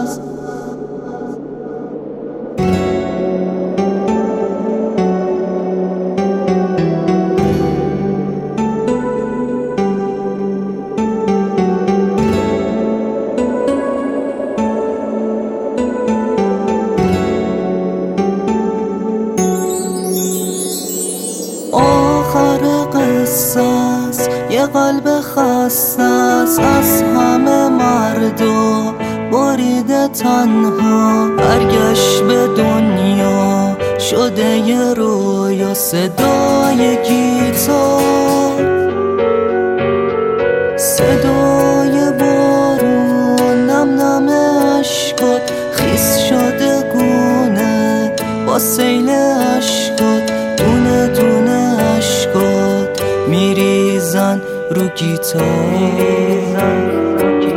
یه قلب خسته است از همه مردم بریده تنها، برگشت به دنیا شده یه رویا، صدای گیتار، صدای بارون، نم نم اشکات خیس شده گونه با سیل اشکات، دونه دونه اشکات میریزن رو گیتار.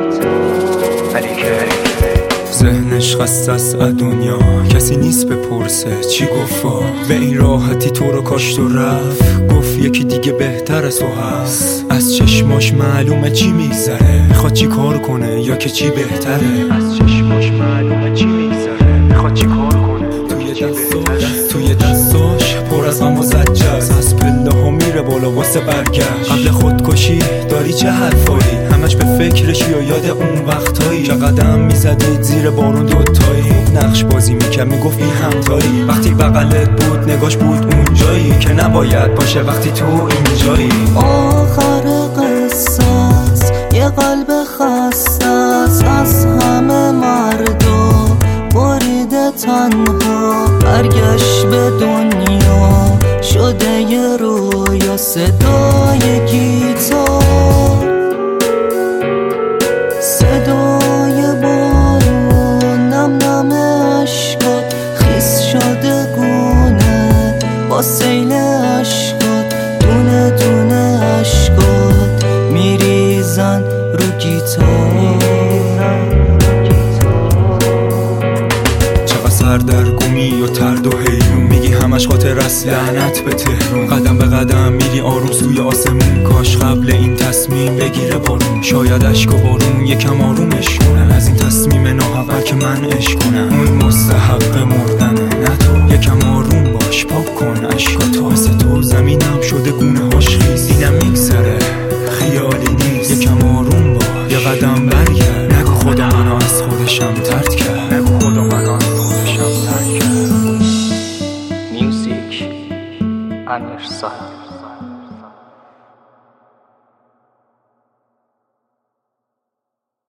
ذهنش خسته است از دنیا، کسی نیست بپرسه چی گفت. به این راحتی تو رو کاشت و رفت، گفت یکی دیگه بهتر از تو هست. از چشماش معلومه چی میگذره، میخواد چی کار کنه یا که چی بهتره. از چشماش معلومه چی میگذره، میخواد چی کار کنه. توی دستاش پر از غم و زجر، از پله ها میره بالا واسه برگشت. قبل خودکشی داری چه حرفایی، همش به فکرشی یا یاد اون وقتایی که قدم میزدید زیر بارون دوتایی. نقش بازی میکرد میگفت بی همتایی، وقتی بغلت بود نگاش بود اونجایی که نباید باشه وقتی تو اینجایی. آخر قصه است یه قلب خسته است از همه مردم بریده تنها، برگشت به دنیا شده یه رویا، صدای گیتار، صدای بارون، نم نم اشکات خیس شده گونه با سیل اشکات، دونه دونه اشکات میریزن رو گیتار. سردرگمی و ترد و حیرون، میگی همش خاطر است لعنت به تهرون. قدم به قدم میری آروم سوی آسمون، کاش قبل این تصمیم بگیره بارون. شاید اشک و بارون یکم آرومش کنن از این تصمیم ناحق که من عشق کنم. اون مستحق مردنه نه تو، یکم آروم باش پاک کن اشکاتو. واسه تو زمینم شده گونه هاش